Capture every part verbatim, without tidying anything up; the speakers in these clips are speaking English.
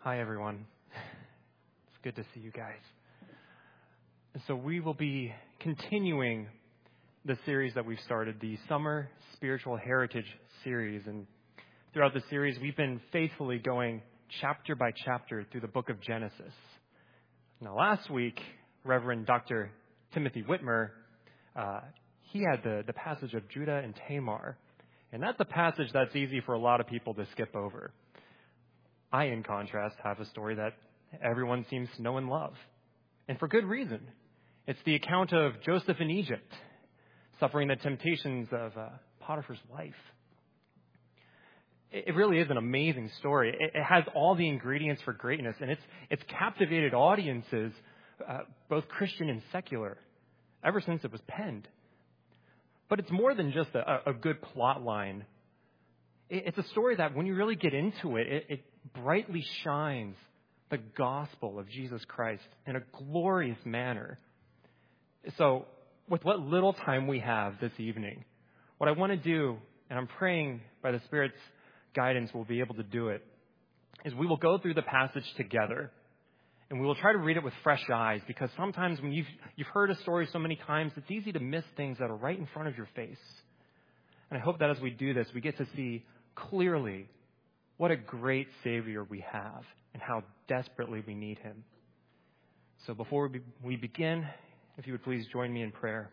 Hi, everyone. It's good to see you guys. And so we will be continuing the series that we've started, the Summer Spiritual Heritage series. And throughout the series, we've been faithfully going chapter by chapter through the book of Genesis. Now, last week, Reverend Doctor Timothy Whitmer, uh, he had the, the passage of Judah and Tamar. And that's a passage that's easy for a lot of people to skip over. I, in contrast, have a story that everyone seems to know and love. And for good reason. It's the account of Joseph in Egypt, suffering the temptations of uh, Potiphar's wife. It, it really is an amazing story. It, it has all the ingredients for greatness, and it's it's captivated audiences, uh, both Christian and secular, ever since it was penned. But it's more than just a, a good plot line. It, it's a story that when you really get into it, it, it brightly shines the gospel of Jesus Christ in a glorious manner. So with what little time we have this evening, what I want to do, and I'm praying by the Spirit's guidance we'll be able to do it, is we will go through the passage together. And we will try to read it with fresh eyes, because sometimes when you've, you've heard a story so many times, it's easy to miss things that are right in front of your face. And I hope that as we do this, we get to see clearly what a great Savior we have and how desperately we need him. So before we, be, we begin, if you would please join me in prayer.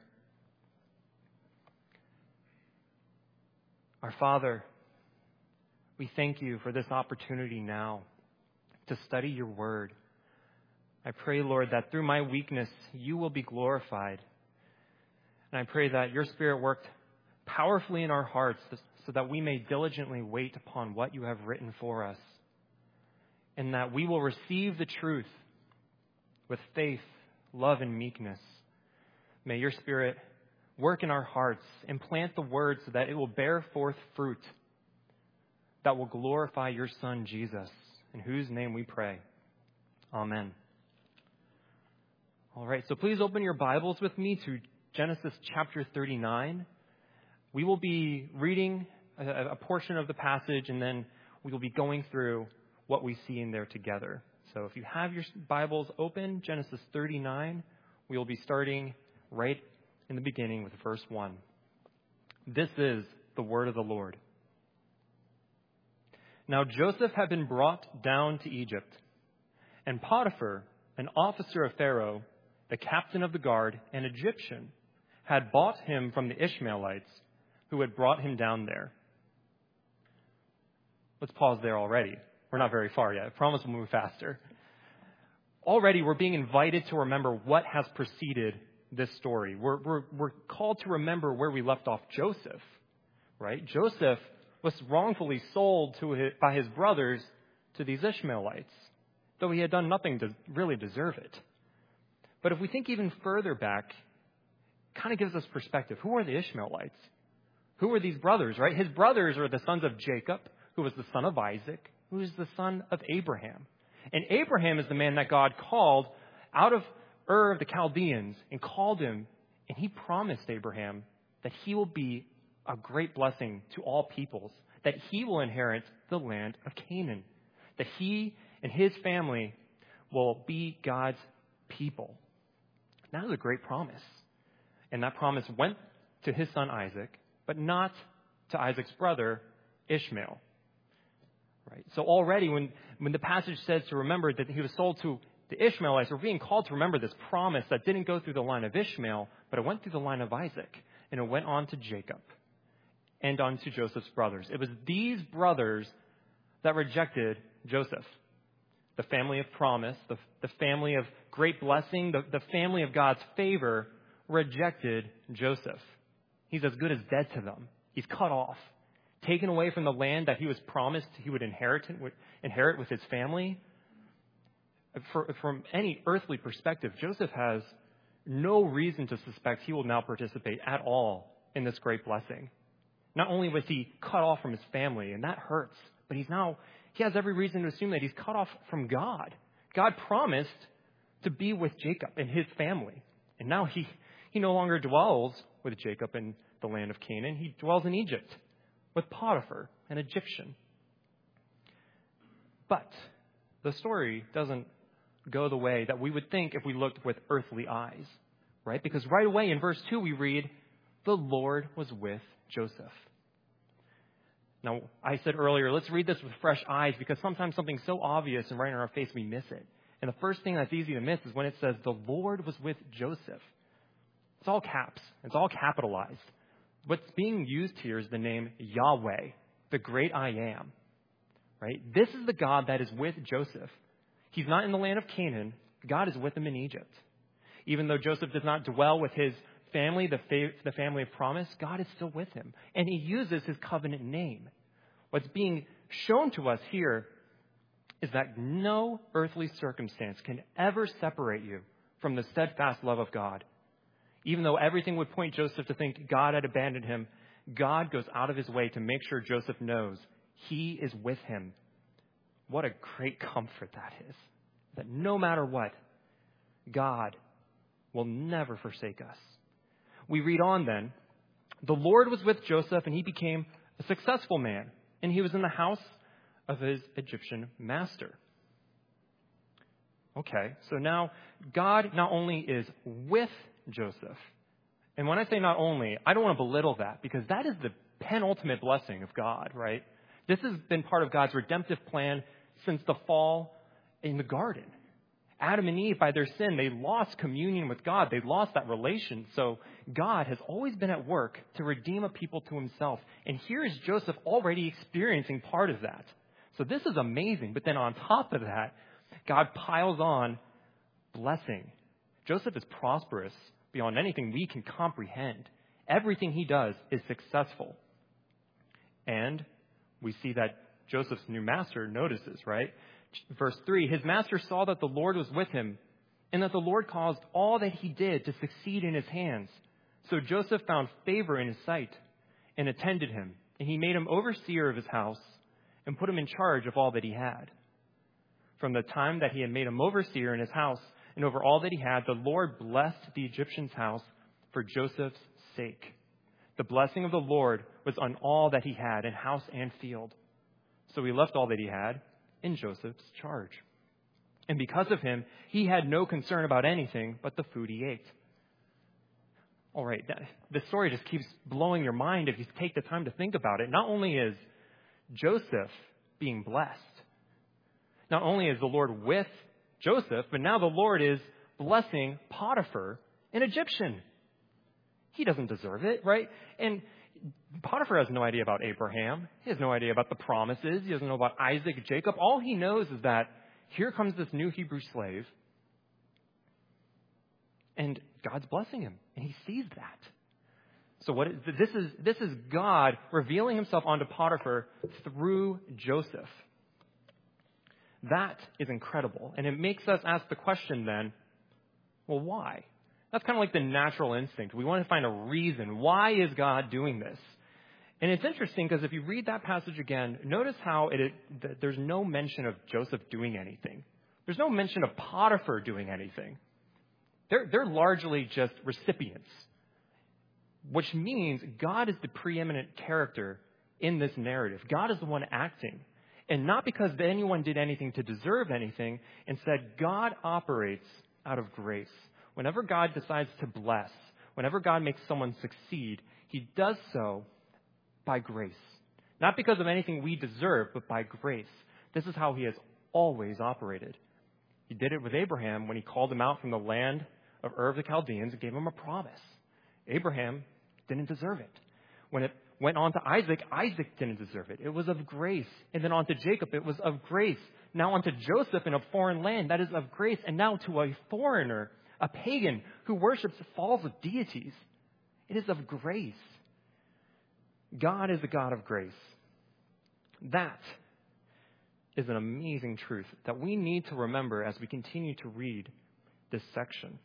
Our Father, we thank you for this opportunity now to study your word. I pray, Lord, that through my weakness, you will be glorified. And I pray that your Spirit worked powerfully in our hearts so that we may diligently wait upon what you have written for us. And that we will receive the truth with faith, love, and meekness. May your Spirit work in our hearts and plant the word so that it will bear forth fruit that will glorify your Son, Jesus, in whose name we pray. Amen. All right, so please open your Bibles with me to Genesis chapter thirty-nine. We will be reading a, a portion of the passage, and then we will be going through what we see in there together. So if you have your Bibles open, Genesis thirty-nine, we will be starting right in the beginning with verse one. This is the word of the Lord. Now Joseph had been brought down to Egypt, and Potiphar, an officer of Pharaoh, the captain of the guard, an Egyptian, had bought him from the Ishmaelites who had brought him down there. Let's pause there already. We're not very far yet. I promise we'll move faster. Already we're being invited to remember what has preceded this story. We're, we're, we're called to remember where we left off Joseph, right? Joseph was wrongfully sold to his, by his brothers to these Ishmaelites, though he had done nothing to really deserve it. But if we think even further back, it kind of gives us perspective. Who are the Ishmaelites? Who are these brothers, right? His brothers are the sons of Jacob, who was the son of Isaac, who is the son of Abraham. And Abraham is the man that God called out of Ur of the Chaldeans and called him, and he promised Abraham that he will be a great blessing to all peoples, that he will inherit the land of Canaan, that he and his family will be God's people. That is a great promise. And that promise went to his son Isaac, but not to Isaac's brother Ishmael. Right? So already when, when the passage says to remember that he was sold to the Ishmaelites, we're being called to remember this promise that didn't go through the line of Ishmael, but it went through the line of Isaac. And it went on to Jacob and on to Joseph's brothers. It was these brothers that rejected Joseph. The family of promise, the, the family of great blessing, the, the family of God's favor rejected Joseph. He's as good as dead to them. He's cut off, taken away from the land that he was promised he would inherit, inherit with his family. For, from any earthly perspective, Joseph has no reason to suspect he will now participate at all in this great blessing. Not only was he cut off from his family, and that hurts, but he's now, he has every reason to assume that he's cut off from God. God promised to be with Jacob and his family. And now he, he no longer dwells with Jacob in the land of Canaan. He dwells in Egypt with Potiphar, an Egyptian. But the story doesn't go the way that we would think if we looked with earthly eyes, right? Because right away in verse two we read, the Lord was with Joseph. Now, I said earlier, let's read this with fresh eyes because sometimes something's so obvious and right in our face we miss it. And the first thing that's easy to miss is when it says the Lord was with Joseph. It's all caps. It's all capitalized. What's being used here is the name Yahweh, the great I am. Right? This is the God that is with Joseph. He's not in the land of Canaan. God is with him in Egypt. Even though Joseph does not dwell with his family, the, fa- the family of promise, God is still with him. And he uses his covenant name. What's being shown to us here is that no earthly circumstance can ever separate you from the steadfast love of God. Even though everything would point Joseph to think God had abandoned him, God goes out of his way to make sure Joseph knows he is with him. What a great comfort that is. That no matter what, God will never forsake us. We read on then, the Lord was with Joseph and he became a successful man, and he was in the house of his Egyptian master. Okay, so now God not only is with Joseph, and when I say not only, I don't want to belittle that because that is the penultimate blessing of God, right? This has been part of God's redemptive plan since the fall in the garden. Adam and Eve, by their sin, they lost communion with God. They lost that relation. So God has always been at work to redeem a people to himself. And here is Joseph already experiencing part of that. So this is amazing. But then on top of that, God piles on blessing. Joseph is prosperous beyond anything we can comprehend. Everything he does is successful. And we see that Joseph's new master notices, right? Verse three, his master saw that the Lord was with him and that the Lord caused all that he did to succeed in his hands. So Joseph found favor in his sight and attended him, and he made him overseer of his house and put him in charge of all that he had. From the time that he had made him overseer in his house and over all that he had, the Lord blessed the Egyptian's house for Joseph's sake. The blessing of the Lord was on all that he had in house and field. So he left all that he had in Joseph's charge. And because of him, he had no concern about anything but the food he ate. All right, the story just keeps blowing your mind if you take the time to think about it. Not only is Joseph being blessed, not only is the Lord with Joseph, but now the Lord is blessing Potiphar, an Egyptian. He doesn't deserve it, right? And Potiphar has no idea about Abraham. He has no idea about the promises. He doesn't know about Isaac, Jacob. All he knows is that here comes this new Hebrew slave, and God's blessing him, and he sees that. So what is, this is this is God revealing himself onto Potiphar through Joseph. That is incredible, and it makes us ask the question then, well, why? That's kind of like the natural instinct. We want to find a reason. Why is God doing this? And it's interesting because if you read that passage again, notice how it, it, there's no mention of Joseph doing anything. There's no mention of Potiphar doing anything. They're, they're largely just recipients, which means God is the preeminent character in this narrative. God is the one acting. And not because anyone did anything to deserve anything. Instead, God operates out of grace. Whenever God decides to bless, whenever God makes someone succeed, he does so by grace. Not because of anything we deserve, but by grace. This is how he has always operated. He did it with Abraham when he called him out from the land of Ur of the Chaldeans and gave him a promise. Abraham didn't deserve it. When it went on to Isaac, Isaac didn't deserve it. It was of grace. And then on to Jacob, it was of grace. Now on to Joseph in a foreign land, that is of grace. And now to a foreigner, a pagan who worships false deities. It is of grace. God is the God of grace. That is an amazing truth that we need to remember as we continue to read this section.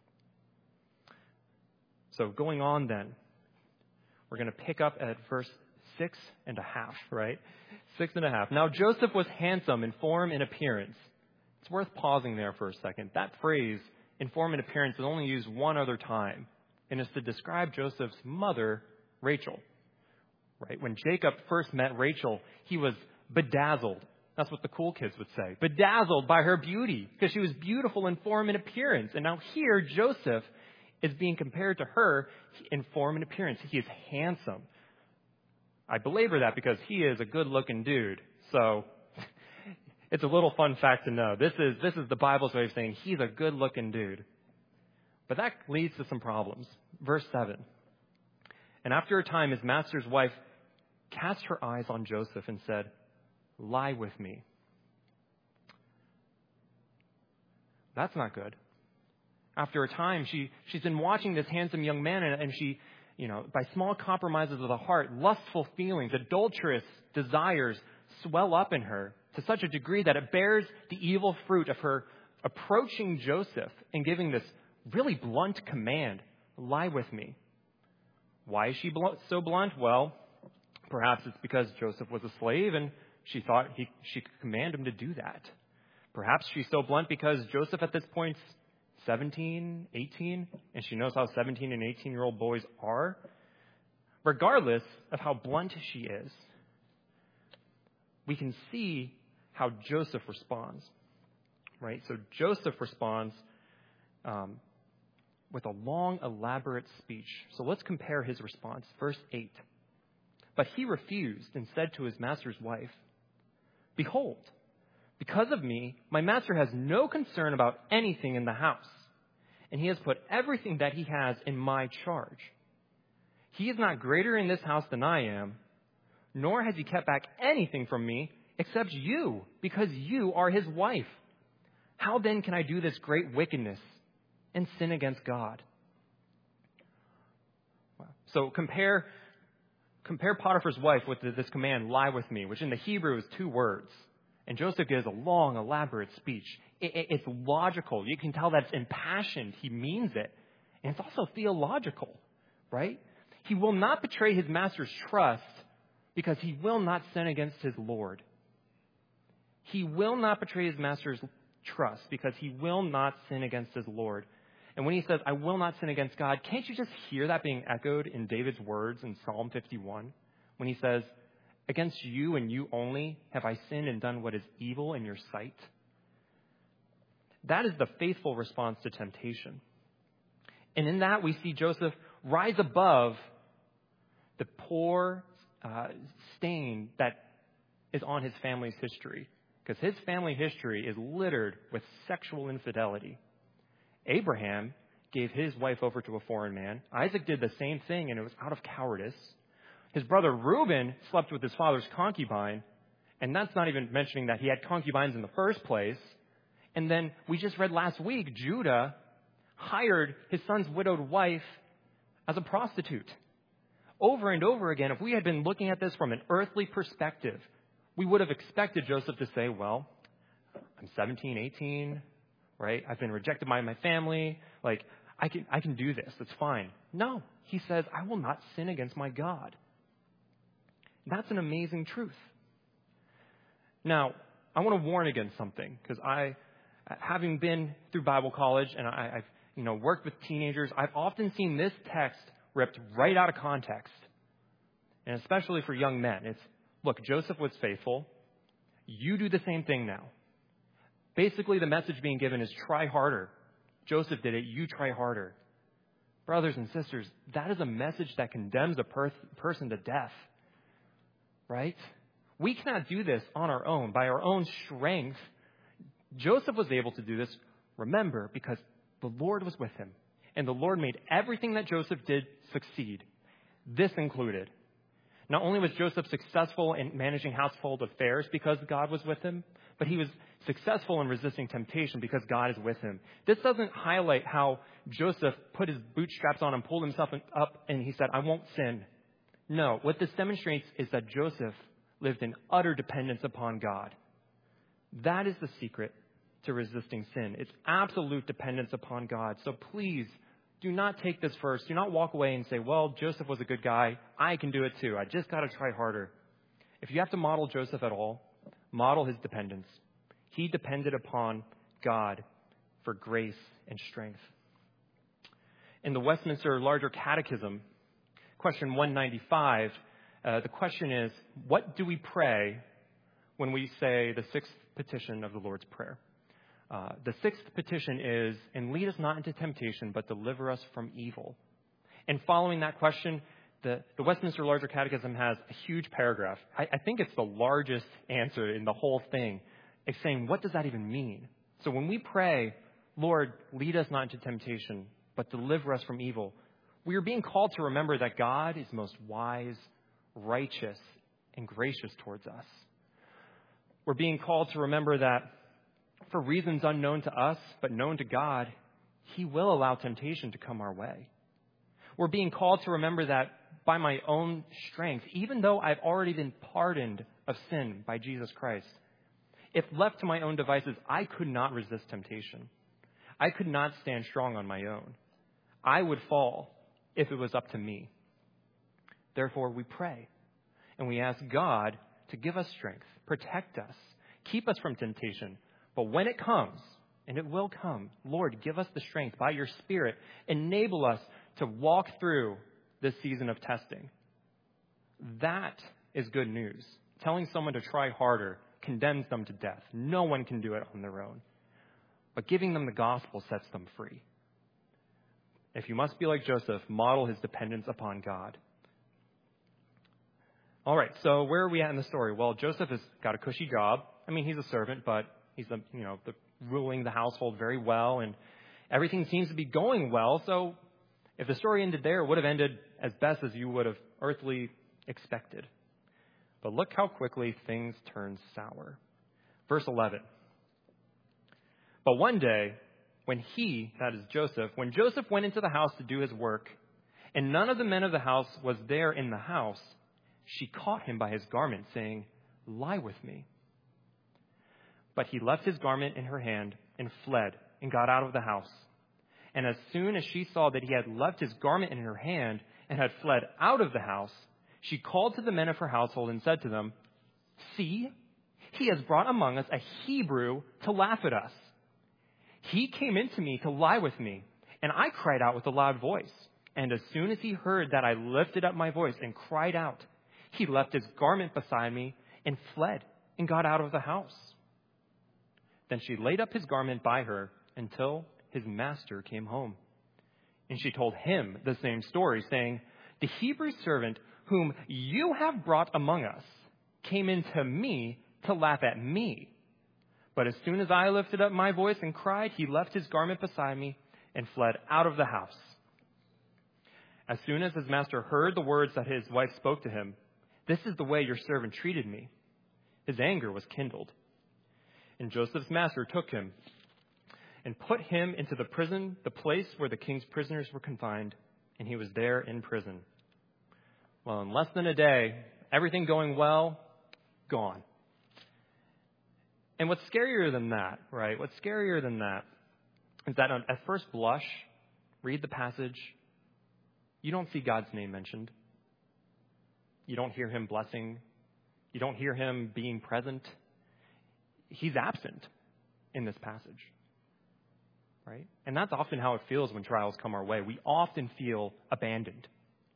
So going on then, we're going to pick up at verse six and a half, right? Six and a half. Now Joseph was handsome in form and appearance. It's worth pausing there for a second. That phrase, in form and appearance, is only used one other time, and it's to describe Joseph's mother, Rachel. Right? When Jacob first met Rachel, he was bedazzled. That's what the cool kids would say. Bedazzled by her beauty, because she was beautiful in form and appearance. And now here, Joseph is being compared to her in form and appearance. He is handsome. I belabor that because he is a good-looking dude. So it's a little fun fact to know. This is this is the Bible's way of saying he's a good-looking dude. But that leads to some problems. Verse seven. And after a time, his master's wife cast her eyes on Joseph and said, "Lie with me." That's not good. After a time, she, she's been watching this handsome young man, and, and she, you know, by small compromises of the heart, lustful feelings, adulterous desires swell up in her to such a degree that it bears the evil fruit of her approaching Joseph and giving this really blunt command, "Lie with me." Why is she blunt, so blunt? Well, perhaps it's because Joseph was a slave and she thought he, she could command him to do that. Perhaps she's so blunt because Joseph at this point is seventeen, eighteen, and she knows how seventeen and eighteen-year-old boys are. Regardless of how blunt she is, we can see how Joseph responds, right? So Joseph responds um, with a long, elaborate speech. So let's compare his response. Verse eight. But he refused and said to his master's wife, "Behold, because of me, my master has no concern about anything in the house, and he has put everything that he has in my charge. He is not greater in this house than I am, nor has he kept back anything from me except you, because you are his wife. How then can I do this great wickedness and sin against God?" So compare compare Potiphar's wife with this command, "Lie with me," which in the Hebrew is two words. And Joseph gives a long, elaborate speech. It, it, it's logical. You can tell that it's impassioned. He means it. And it's also theological, right? He will not betray his master's trust because he will not sin against his Lord. He will not betray his master's trust because he will not sin against his Lord. And when he says, "I will not sin against God," can't you just hear that being echoed in David's words in Psalm fifty-one? When he says, "Against you and you only have I sinned and done what is evil in your sight." That is the faithful response to temptation. And in that we see Joseph rise above the poor uh, stain that is on his family's history. Because his family history is littered with sexual infidelity. Abraham gave his wife over to a foreign man. Isaac did the same thing, and it was out of cowardice. His brother Reuben slept with his father's concubine, and that's not even mentioning that he had concubines in the first place. And then we just read last week, Judah hired his son's widowed wife as a prostitute. Over and over again, if we had been looking at this from an earthly perspective, we would have expected Joseph to say, "Well, I'm seventeen, eighteen, right? I've been rejected by my family. Like, I can, I can do this. It's fine." No, he says, "I will not sin against my God." That's an amazing truth. Now, I want to warn against something, because I, having been through Bible college and I, I've you know worked with teenagers, I've often seen this text ripped right out of context, and especially for young men. It's, look, Joseph was faithful. You do the same thing now. Basically, the message being given is try harder. Joseph did it. You try harder. Brothers and sisters, that is a message that condemns a per- person to death. Right? We cannot do this on our own, by our own strength. Joseph was able to do this, remember, because the Lord was with him. And the Lord made everything that Joseph did succeed. This included. Not only was Joseph successful in managing household affairs because God was with him, but he was successful in resisting temptation because God is with him. This doesn't highlight how Joseph put his bootstraps on and pulled himself up and he said, "I won't sin." No, what this demonstrates is that Joseph lived in utter dependence upon God. That is the secret to resisting sin. It's absolute dependence upon God. So please do not take this verse. Do not walk away and say, "Well, Joseph was a good guy. I can do it too. I just got to try harder." If you have to model Joseph at all, model his dependence. He depended upon God for grace and strength. In the Westminster Larger Catechism, question one ninety-five, uh, the question is, what do we pray when we say the sixth petition of the Lord's Prayer. Uh, the sixth petition is, and lead us not into temptation, but deliver us from evil. And following that question, the, the Westminster Larger Catechism has a huge paragraph. I, I think it's the largest answer in the whole thing. It's saying, what does that even mean? So when we pray, Lord, lead us not into temptation, but deliver us from evil, we are being called to remember that God is most wise, righteous, and gracious towards us. We're being called to remember that for reasons unknown to us, but known to God, He will allow temptation to come our way. We're being called to remember that by my own strength, even though I've already been pardoned of sin by Jesus Christ, if left to my own devices, I could not resist temptation. I could not stand strong on my own. I would fall if it was up to me. Therefore, we pray and we ask God to give us strength, protect us, keep us from temptation. But when it comes, and it will come, Lord, give us the strength by your Spirit. Enable us to walk through this season of testing. That is good news. Telling someone to try harder condemns them to death. No one can do it on their own. But giving them the gospel sets them free. If you must be like Joseph, model his dependence upon God. All right, so where are we at in the story? Well, Joseph has got a cushy job. I mean, he's a servant, but he's the, you know, the, ruling the household very well, and everything seems to be going well. So if the story ended there, it would have ended as best as you would have earthly expected. But look how quickly things turn sour. Verse eleven. But one day, when he, that is Joseph, when Joseph went into the house to do his work, and none of the men of the house was there in the house, she caught him by his garment, saying, "Lie with me." But he left his garment in her hand and fled and got out of the house. And as soon as she saw that he had left his garment in her hand and had fled out of the house, she called to the men of her household and said to them, "See, he has brought among us a Hebrew to laugh at us. He came in to me to lie with me, and I cried out with a loud voice. And as soon as he heard that I lifted up my voice and cried out, he left his garment beside me and fled and got out of the house." Then she laid up his garment by her until his master came home. And she told him the same story, saying, "The Hebrew servant whom you have brought among us came in to me to laugh at me. But as soon as I lifted up my voice and cried, he left his garment beside me and fled out of the house." As soon as his master heard the words that his wife spoke to him, "This is the way your servant treated me," his anger was kindled. And Joseph's master took him and put him into the prison, the place where the king's prisoners were confined, and he was there in prison. Well, in less than a day, everything going well, gone. And what's scarier than that, right? What's scarier than that is that at first blush, read the passage, you don't see God's name mentioned. You don't hear him blessing. You don't hear him being present. He's absent in this passage, right? And that's often how it feels when trials come our way. We often feel abandoned.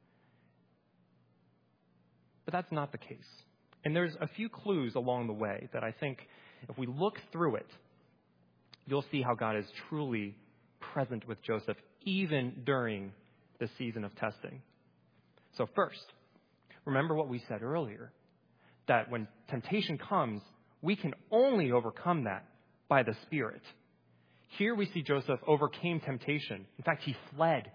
But that's not the case. And there's a few clues along the way that I think if we look through it, you'll see how God is truly present with Joseph, even during the season of testing. So first, remember what we said earlier, that when temptation comes, we can only overcome that by the Spirit. Here we see Joseph overcame temptation. In fact, he fled.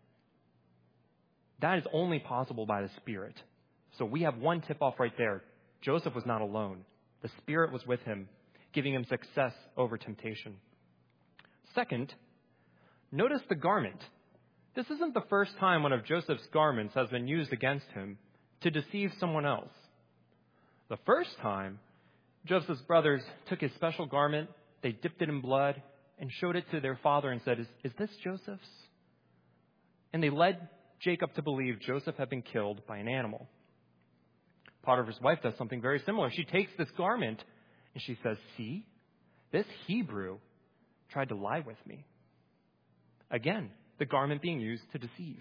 That is only possible by the Spirit. So we have one tip-off right there. Joseph was not alone. The Spirit was with him, giving him success over temptation. Second, notice the garment. This isn't the first time one of Joseph's garments has been used against him to deceive someone else. The first time, Joseph's brothers took his special garment, they dipped it in blood, and showed it to their father and said, is, is this Joseph's? And they led Jacob to believe Joseph had been killed by an animal. Potiphar's wife does something very similar. She takes this garment and she says, "See, this Hebrew tried to lie with me." Again, the garment being used to deceive.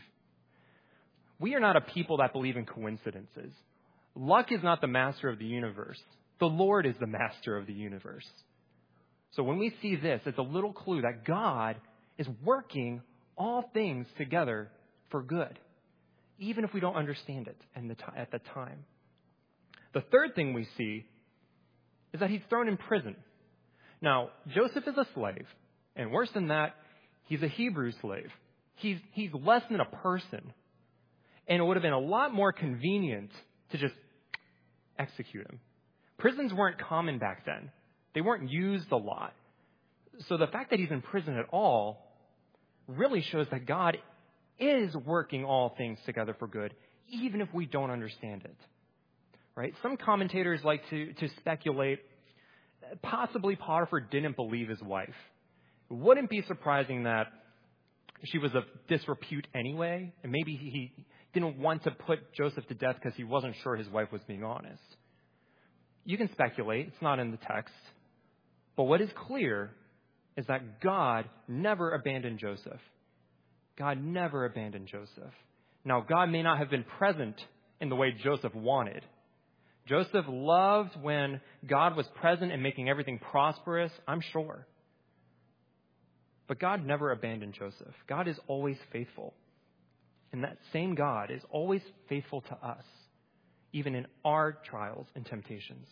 We are not a people that believe in coincidences. Luck is not the master of the universe. The The Lord is the master of the universe. So when we see this, it's a little clue that God is working all things together for good, even if we don't understand it at the time. The third thing we see is that he's thrown in prison. Now, Joseph is a slave, and worse than that, he's a Hebrew slave. He's, he's less than a person, and it would have been a lot more convenient to just execute him. Prisons weren't common back then. They weren't used a lot. So the fact that he's in prison at all really shows that God is working all things together for good, even if we don't understand it. Right? Some commentators like to, to speculate that possibly Potiphar didn't believe his wife. It wouldn't be surprising that she was of disrepute anyway, and maybe he didn't want to put Joseph to death because he wasn't sure his wife was being honest. You can speculate. It's not in the text. But what is clear is that God never abandoned Joseph. God never abandoned Joseph. Now, God may not have been present in the way Joseph wanted. Joseph loved when God was present and making everything prosperous, I'm sure. But God never abandoned Joseph. God is always faithful. And that same God is always faithful to us, even in our trials and temptations.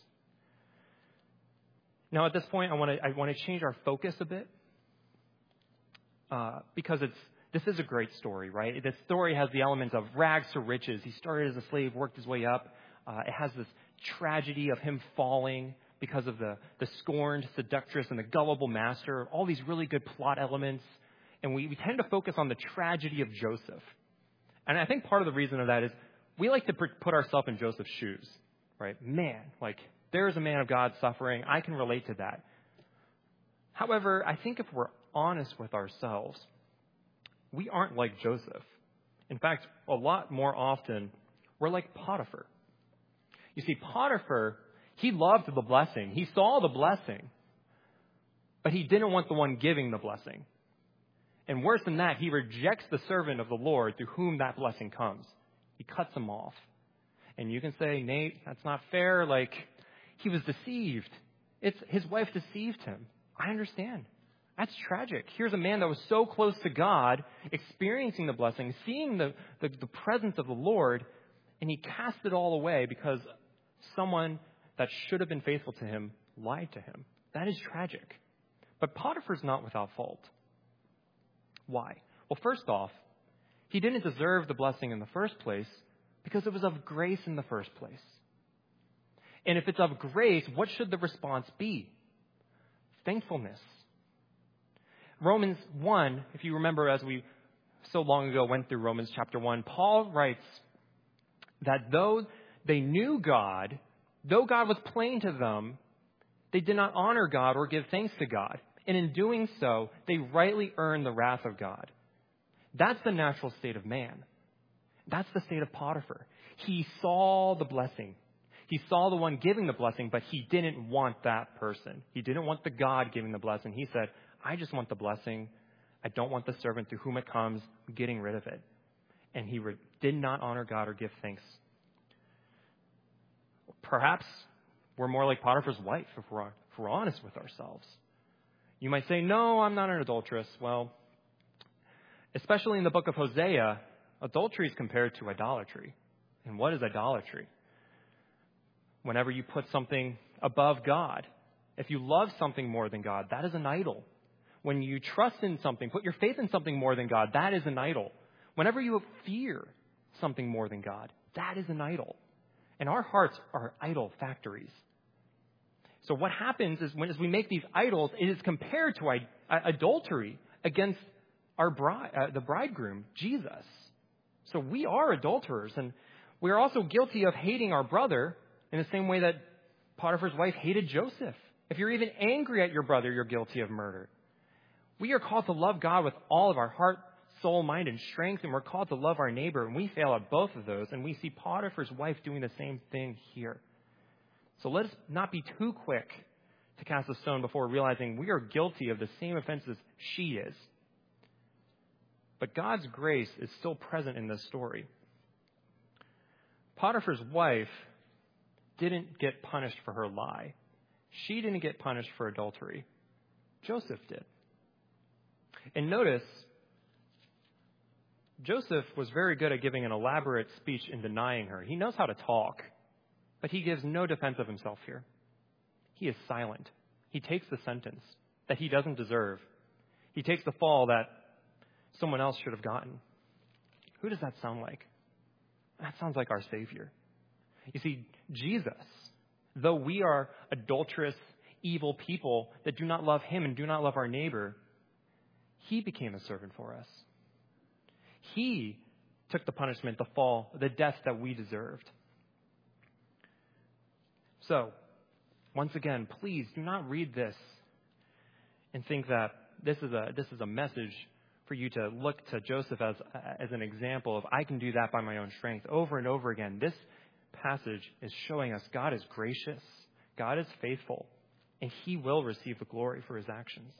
Now, at this point, I want to I want to change our focus a bit uh, because it's this is a great story, right? This story has the elements of rags to riches. He started as a slave, worked his way up. Uh, it has this tragedy of him falling because of the, the scorned seductress and the gullible master, all these really good plot elements. And we, we tend to focus on the tragedy of Joseph. And I think part of the reason of that is we like to put ourselves in Joseph's shoes, right? Man, like, there's a man of God suffering. I can relate to that. However, I think if we're honest with ourselves, we aren't like Joseph. In fact, a lot more often, we're like Potiphar. You see, Potiphar, he loved the blessing. He saw the blessing, but he didn't want the one giving the blessing. And worse than that, he rejects the servant of the Lord through whom that blessing comes. He cuts him off. And you can say, Nate, that's not fair. Like, he was deceived. It's his wife deceived him. I understand. That's tragic. Here's a man that was so close to God, experiencing the blessing, seeing the, the, the presence of the Lord, and he cast it all away because someone that should have been faithful to him lied to him. That is tragic. But Potiphar's not without fault. Why? Well, first off, he didn't deserve the blessing in the first place because it was of grace in the first place. And if it's of grace, what should the response be? Thankfulness. Romans one, if you remember, as we so long ago went through Romans chapter one, Paul writes that though they knew God, though God was plain to them, they did not honor God or give thanks to God. And in doing so, they rightly earned the wrath of God. That's the natural state of man. That's the state of Potiphar. He saw the blessing. He saw the one giving the blessing, but he didn't want that person. He didn't want the God giving the blessing. He said, I just want the blessing. I don't want the servant through whom it comes. I'm getting rid of it. And he re- did not honor God or give thanks. Perhaps we're more like Potiphar's wife if we're, if we're honest with ourselves. You might say, no, I'm not an adulteress. Well, especially in the book of Hosea, adultery is compared to idolatry. And what is idolatry? Whenever you put something above God, if you love something more than God, that is an idol. When you trust in something, put your faith in something more than God, that is an idol. Whenever you fear something more than God, that is an idol. And our hearts are idol factories. So what happens is when as we make these idols, it is compared to I- adultery against our bride, uh, the bridegroom, Jesus. So we are adulterers, and we are also guilty of hating our brother in the same way that Potiphar's wife hated Joseph. If you're even angry at your brother, you're guilty of murder. We are called to love God with all of our heart, soul, mind, and strength, and we're called to love our neighbor, and we fail at both of those, and we see Potiphar's wife doing the same thing here. So let us not be too quick to cast a stone before realizing we are guilty of the same offenses she is. But God's grace is still present in this story. Potiphar's wife didn't get punished for her lie. She didn't get punished for adultery. Joseph did. And notice, Joseph was very good at giving an elaborate speech in denying her. He knows how to talk, but he gives no defense of himself here. He is silent. He takes the sentence that he doesn't deserve. He takes the fall that someone else should have gotten. Who does that sound like? That sounds like our Savior. You see, Jesus, though we are adulterous, evil people that do not love him and do not love our neighbor, he became a servant for us. He took the punishment, the fall, the death that we deserved. So, once again, please do not read this and think that this is a this is a message for you to look to Joseph as as an example of I can do that by my own strength. Over and over again, this passage is showing us God is gracious, God is faithful, and he will receive the glory for his actions.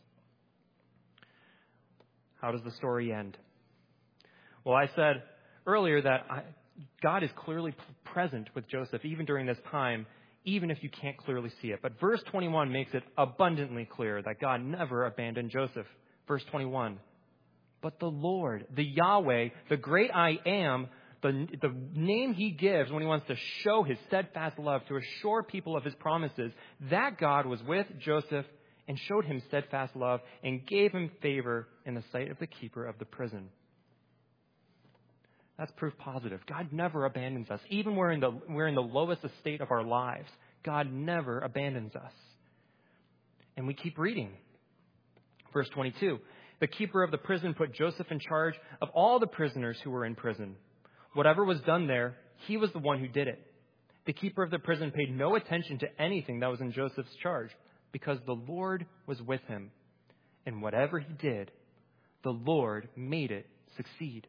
How does the story end? Well, I said earlier that I, God is clearly present with Joseph even during this time, even if you can't clearly see it. But verse twenty-one makes it abundantly clear that God never abandoned Joseph. Verse twenty-one, but the Lord, the Yahweh, the great I am, the, the name he gives when he wants to show his steadfast love, to assure people of his promises, that God was with Joseph and showed him steadfast love and gave him favor in the sight of the keeper of the prison. That's proof positive. God never abandons us. Even when we're in the, we're in the lowest estate of our lives, God never abandons us. And we keep reading. Verse twenty-two, the keeper of the prison put Joseph in charge of all the prisoners who were in prison. Whatever was done there, he was the one who did it. The keeper of the prison paid no attention to anything that was in Joseph's charge, because the Lord was with him. And whatever he did, the Lord made it succeed.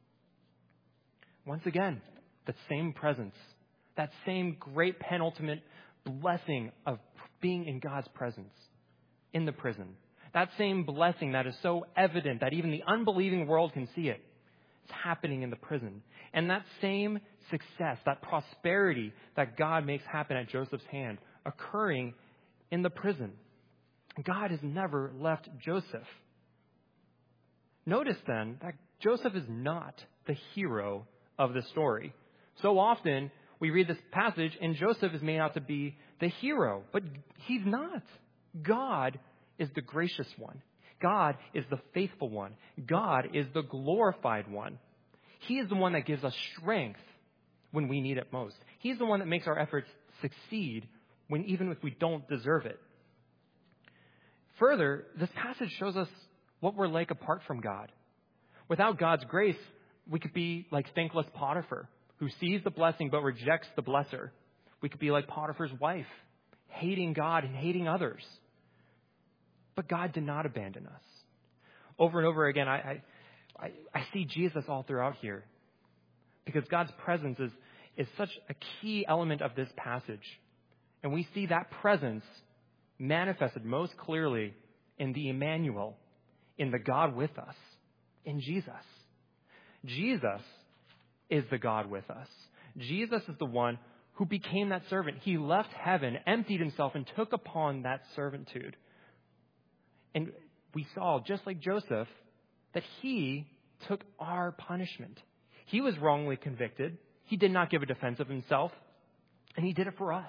Once again, that same presence, that same great penultimate blessing of being in God's presence in the prison. That same blessing that is so evident that even the unbelieving world can see it. It's happening in the prison. And that same success, that prosperity that God makes happen at Joseph's hand, occurring in the prison. God has never left Joseph. Notice then that Joseph is not the hero of the story. So often we read this passage and Joseph is made out to be the hero, but he's not. God is the gracious one. God is the faithful one. God is the glorified one. He is the one that gives us strength when we need it most. He's the one that makes our efforts succeed when even if we don't deserve it. Further, this passage shows us what we're like apart from God. Without God's grace, we could be like thankless Potiphar, who sees the blessing but rejects the blesser. We could be like Potiphar's wife, hating God and hating others. But God did not abandon us. Over and over again, I, I, I see Jesus all throughout here, because God's presence is, is such a key element of this passage. And we see that presence manifested most clearly in the Emmanuel, in the God with us, in Jesus. Jesus is the God with us. Jesus is the one who became that servant. He left heaven, emptied himself, and took upon that servitude. And we saw, just like Joseph, that he took our punishment. He was wrongly convicted. He did not give a defense of himself, and he did it for us.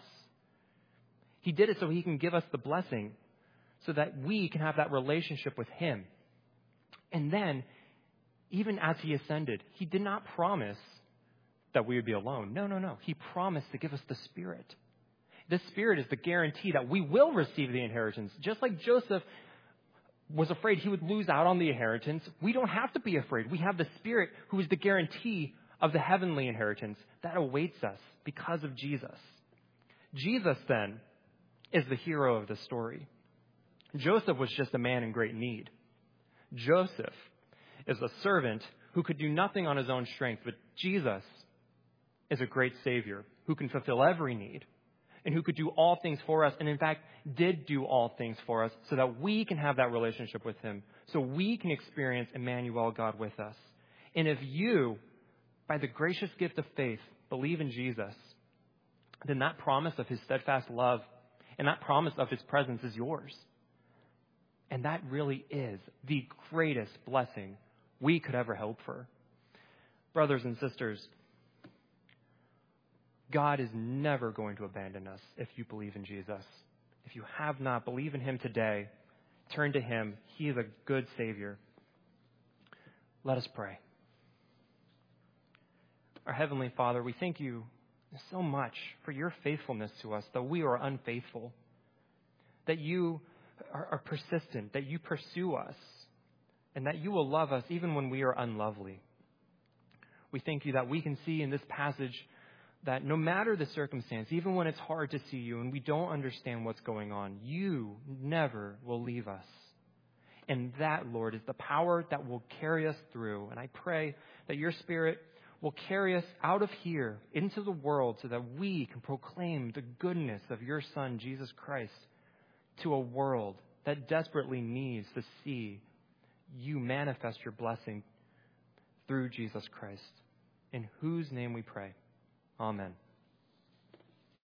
He did it so he can give us the blessing so that we can have that relationship with him. And then, even as he ascended, he did not promise that we would be alone. No, no, no. He promised to give us the Spirit. The Spirit is the guarantee that we will receive the inheritance. Just like Joseph was afraid he would lose out on the inheritance, we don't have to be afraid. We have the Spirit who is the guarantee of the heavenly inheritance that awaits us because of Jesus. Jesus, then, is the hero of the story. Joseph was just a man in great need. Joseph is a servant who could do nothing on his own strength, but Jesus is a great Savior who can fulfill every need and who could do all things for us, and in fact did do all things for us so that we can have that relationship with him, so we can experience Emmanuel, God with us. And if you, by the gracious gift of faith, believe in Jesus, then that promise of his steadfast love and that promise of his presence is yours. And that really is the greatest blessing we could ever hope for. Brothers and sisters, God is never going to abandon us if you believe in Jesus. If you have not, believe in him today. Turn to him. He is a good Savior. Let us pray. Our Heavenly Father, we thank you so much for your faithfulness to us, though we are unfaithful. That you are, are persistent, that you pursue us, and that you will love us even when we are unlovely. We thank you that we can see in this passage that no matter the circumstance, even when it's hard to see you and we don't understand what's going on, you never will leave us. And that, Lord, is the power that will carry us through. And I pray that your Spirit will carry us out of here into the world so that we can proclaim the goodness of your Son, Jesus Christ, to a world that desperately needs to see you manifest your blessing through Jesus Christ, in whose name we pray. Amen.